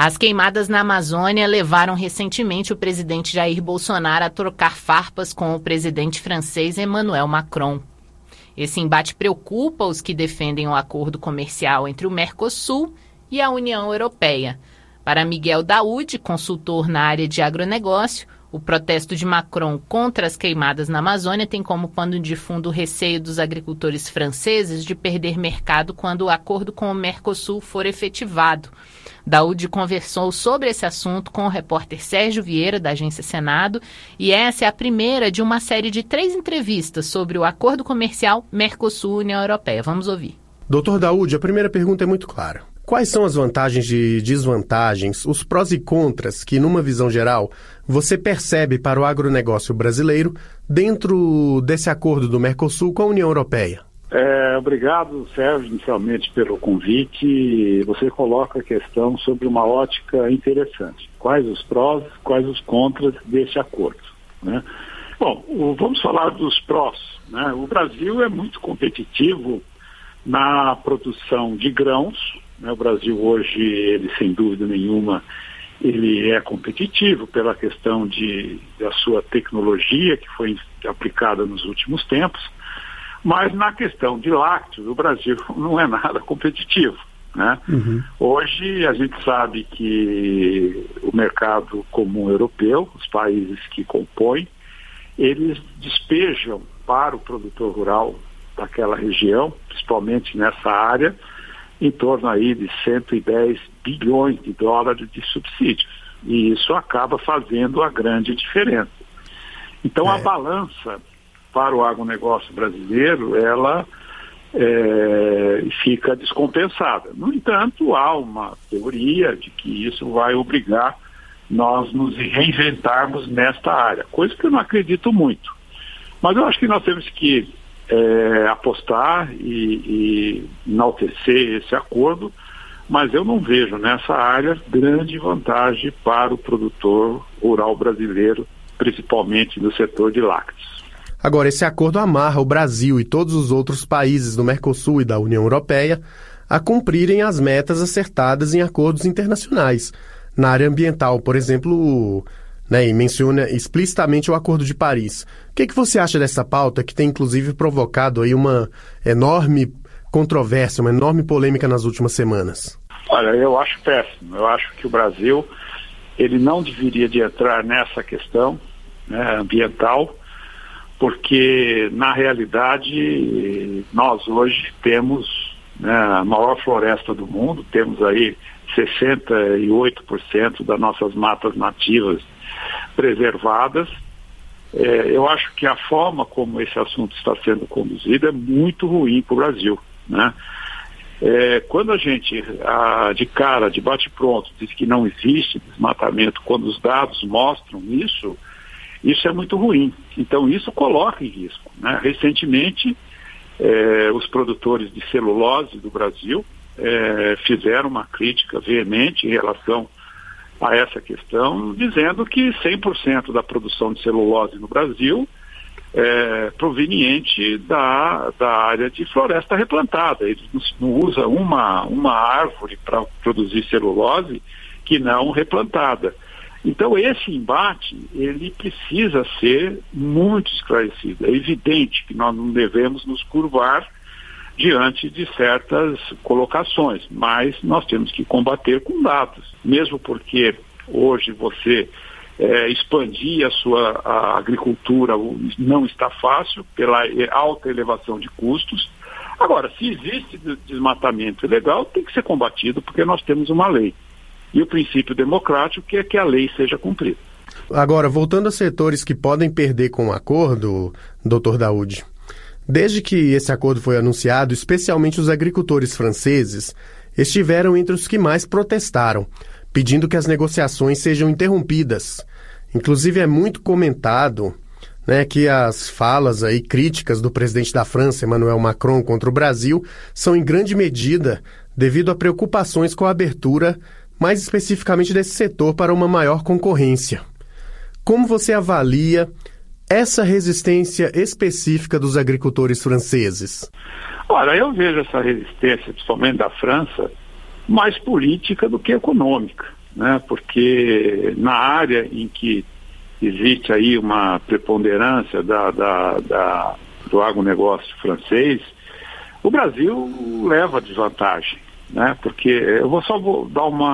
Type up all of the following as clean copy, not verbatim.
As queimadas na Amazônia levaram recentemente o presidente Jair Bolsonaro a trocar farpas com o presidente francês Emmanuel Macron. Esse embate preocupa os que defendem o acordo comercial entre o Mercosul e a União Europeia. Para Miguel Daoud, consultor na área de agronegócio, o protesto de Macron contra as queimadas na Amazônia tem como pano de fundo o receio dos agricultores franceses de perder mercado quando o acordo com o Mercosul for efetivado. Daoud conversou sobre esse assunto com o repórter Sérgio Vieira, da Agência Senado, e essa é a primeira de uma série de 3 entrevistas sobre o acordo comercial Mercosul-União Europeia. Vamos ouvir. Doutor Daoud, a primeira pergunta é muito clara. Quais são as vantagens e desvantagens, os prós e contras que, numa visão geral, você percebe para o agronegócio brasileiro dentro desse acordo do Mercosul com a União Europeia? Obrigado, Sérgio, inicialmente pelo convite. Você coloca a questão sobre uma ótica interessante. Quais os prós, quais os contras desse acordo, né? Bom, vamos falar dos prós, né? O Brasil é muito competitivo na produção de grãos, né? O Brasil hoje, ele sem dúvida nenhuma, ele é competitivo pela questão da sua tecnologia que foi aplicada nos últimos tempos, mas na questão de lácteos, o Brasil não é nada competitivo, né? Hoje a gente sabe que o mercado comum europeu, os países que compõem, eles despejam para o produtor rural daquela região, principalmente nessa área, em torno aí de 110 bilhões de dólares de subsídios. E isso acaba fazendo a grande diferença. Então a balança para o agronegócio brasileiro, ela fica descompensada. No entanto, há uma teoria de que isso vai obrigar nós nos reinventarmos nesta área, coisa que eu não acredito muito. Mas eu acho que nós temos que apostar e enaltecer esse acordo, mas eu não vejo nessa área grande vantagem para o produtor rural brasileiro, principalmente no setor de lácteos. Agora, esse acordo amarra o Brasil e todos os outros países do Mercosul e da União Europeia a cumprirem as metas acertadas em acordos internacionais. Na área ambiental, por exemplo, e menciona explicitamente o Acordo de Paris. O que você acha dessa pauta que tem inclusive provocado aí uma enorme controvérsia, uma enorme polêmica nas últimas semanas? Olha, eu acho péssimo. Eu acho que o Brasil, ele não deveria de entrar nessa questão, né, ambiental, porque na realidade nós hoje temos, né, a maior floresta do mundo, temos aí 68% das nossas matas nativas preservadas. Eu acho que a forma como esse assunto está sendo conduzido é muito ruim para o Brasil, né? Quando a gente, de cara, de bate-pronto, diz que não existe desmatamento, quando os dados mostram isso é muito ruim. Então isso coloca em risco, né? Recentemente, os produtores de celulose do Brasil fizeram uma crítica veemente em relação a essa questão, dizendo que 100% da produção de celulose no Brasil é proveniente da área de floresta replantada. Eles não usam uma árvore para produzir celulose que não replantada. Então esse embate, ele precisa ser muito esclarecido. É evidente que nós não devemos nos curvar diante de certas colocações, mas nós temos que combater com dados, mesmo porque hoje você expandir a agricultura não está fácil pela alta elevação de custos. Agora, se existe desmatamento ilegal, tem que ser combatido porque nós temos uma lei. E o princípio democrático é que a lei seja cumprida. Agora, voltando a setores que podem perder com o acordo, doutor Daoud, desde que esse acordo foi anunciado, especialmente os agricultores franceses estiveram entre os que mais protestaram, pedindo que as negociações sejam interrompidas. Inclusive é muito comentado, que as falas aí críticas do presidente da França, Emmanuel Macron, contra o Brasil são em grande medida devido a preocupações com a abertura, mais especificamente desse setor, para uma maior concorrência. Como você avalia essa resistência específica dos agricultores franceses? Olha, eu vejo essa resistência, principalmente da França, mais política do que econômica, né? Porque na área em que existe aí uma preponderância do agronegócio francês, o Brasil leva desvantagem, né? Porque eu vou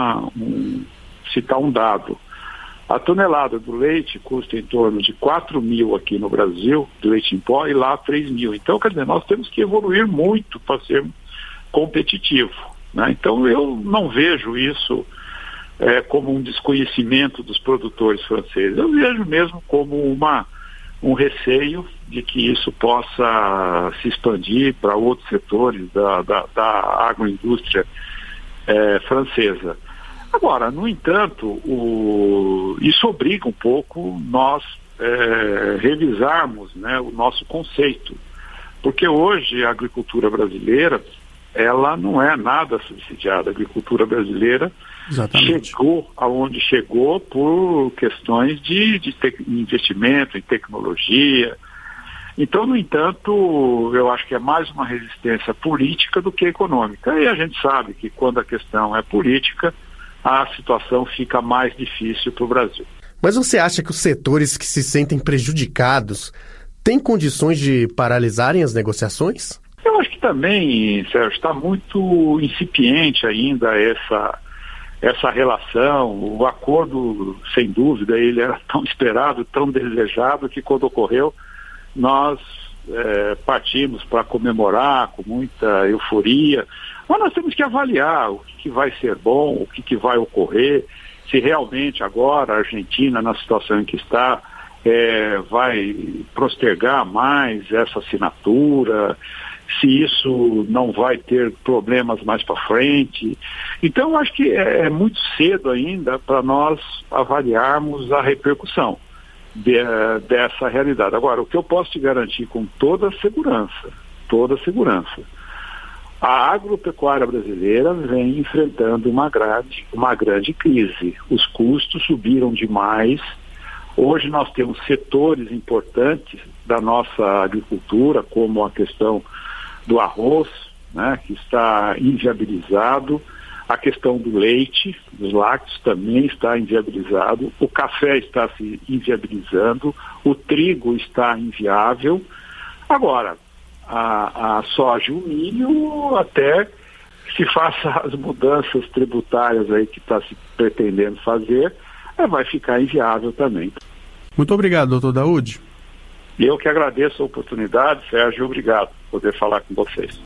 citar um dado. A tonelada do leite custa em torno de 4 mil aqui no Brasil, do leite em pó, e lá 3 mil. Então, quer dizer, nós temos que evoluir muito para sermos competitivos, né? Então, eu não vejo isso como um desconhecimento dos produtores franceses. Eu vejo mesmo como um receio de que isso possa se expandir para outros setores da agroindústria francesa. Agora, no entanto, isso obriga um pouco nós revisarmos, né, o nosso conceito, porque hoje a agricultura brasileira, ela não é nada subsidiada. A agricultura brasileira chegou aonde chegou por questões de investimento em tecnologia. Então, no entanto, eu acho que é mais uma resistência política do que econômica. E a gente sabe que quando a questão é política, a situação fica mais difícil para o Brasil. Mas você acha que os setores que se sentem prejudicados têm condições de paralisarem as negociações? Eu acho que também, Sérgio, está muito incipiente ainda essa relação. O acordo, sem dúvida, ele era tão esperado, tão desejado, que quando ocorreu, nós partimos para comemorar com muita euforia. Mas nós temos que avaliar o que vai ser bom, o que vai ocorrer, se realmente agora a Argentina, na situação em que está, vai postergar mais essa assinatura, se isso não vai ter problemas mais para frente. Então, eu acho que é muito cedo ainda para nós avaliarmos a repercussão dessa realidade. Agora, o que eu posso te garantir com toda segurança, a agropecuária brasileira vem enfrentando uma grande crise. Os custos subiram demais. Hoje nós temos setores importantes da nossa agricultura, como a questão do arroz, né, que está inviabilizado, a questão do leite, dos lácteos também está inviabilizado, o café está se inviabilizando, o trigo está inviável. Agora, a soja e o milho, até se faça as mudanças tributárias aí que está se pretendendo fazer, vai ficar inviável também. Muito obrigado, doutor Daoud. Eu que agradeço a oportunidade, Sérgio, obrigado por poder falar com vocês.